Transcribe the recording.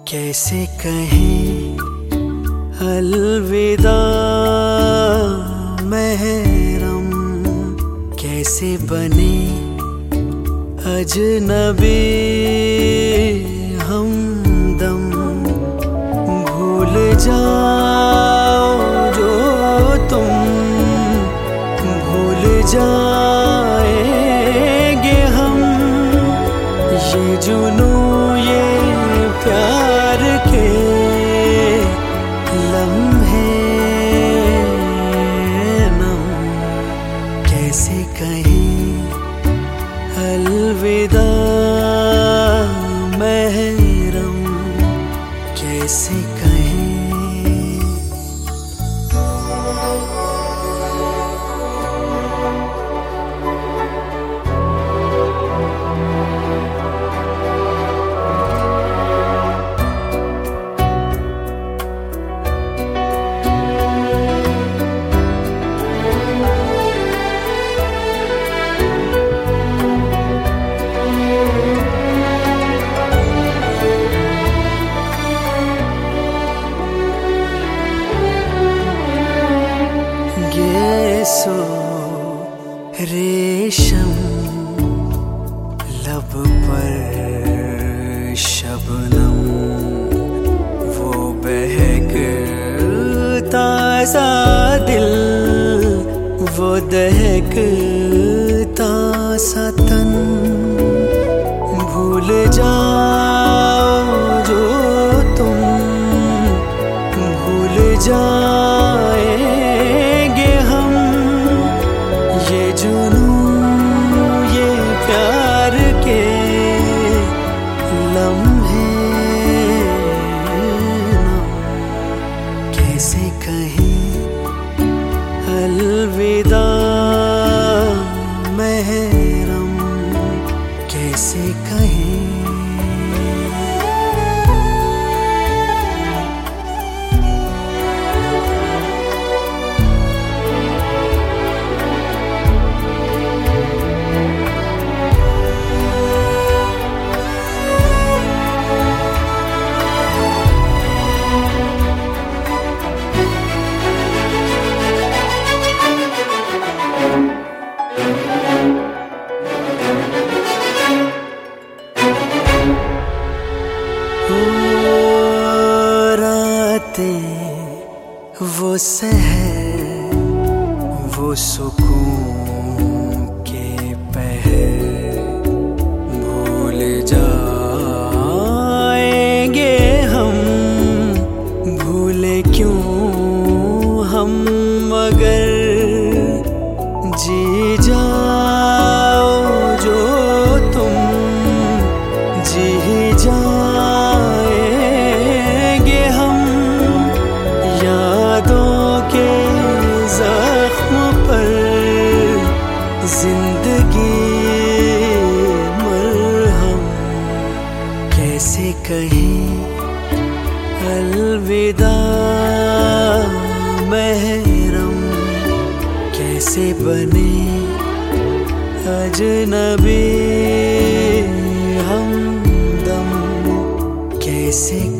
कैसे कहें अलविदा महरम, कैसे बने अजनबी हमदम। भूल जाओ जो तुम भूल जाएंगे हम, ये जुनू ये प्यार के लम्हे नम। कैसे कहें अलविदा महरम, कैसे कहें। सो रेशम लब पर शबनम, वो बहकता सा दिल, वो दहकता सा तन। भूल जाओ जो तुम भूल जाएंगे हम, ये जुनू ये प्यार के लम्हे नम। कैसे कहें अलविदा महरम, कैसे कहें। वो सहर वो सुकून के पहर, भूल जाएंगे हम, भूले क्यों हम मगर। जी जाओ जो तुम जी जाएंगे हम, यादों के जख्म पर जिंदगी मरहम। कैसे कहें अलविदा महरम, कैसे बने अजनबी हमदम। कैसे